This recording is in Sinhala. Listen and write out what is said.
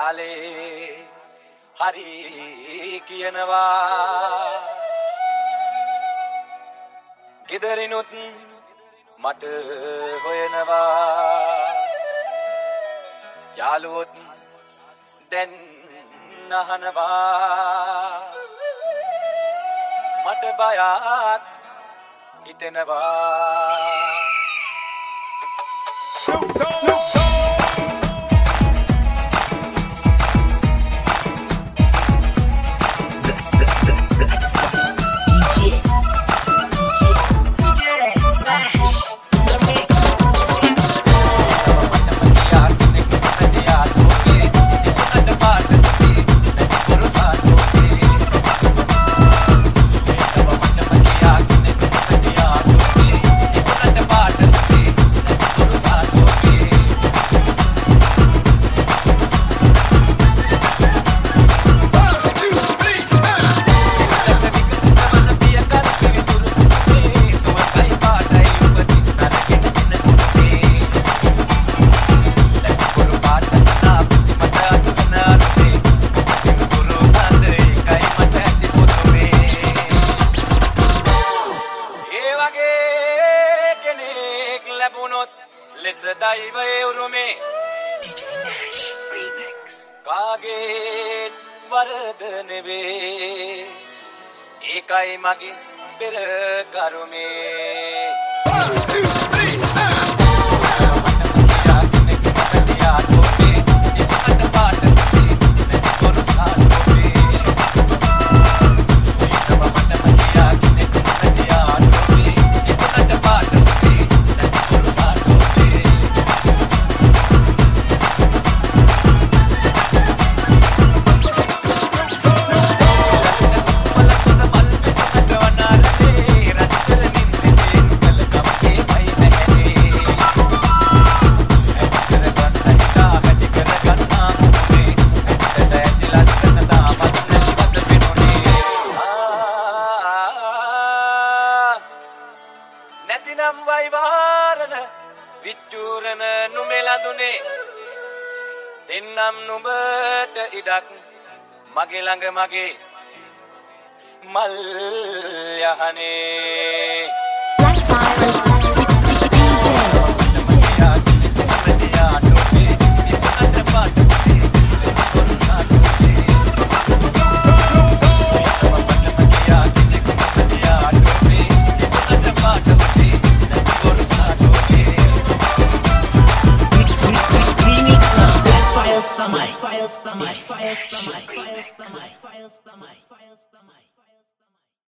කාලේ හරි කියනවා ගෙදරිනුත් මට හොයනවා යාළුවොත් දැන් අහනවා මට බයක් හිතෙනවා Listen, Daiva Urume DJ Nash Remix Kage Vardhaneve Ekai Magi Pera Karume 1, 2, 3, නැතිනම් වයිවාරන විචූරන නුඹලඳුනේ දෙන්නම් නුඹට ඉඩක් මගේ ළඟ මගේ මල් යහනේ Fires the mic.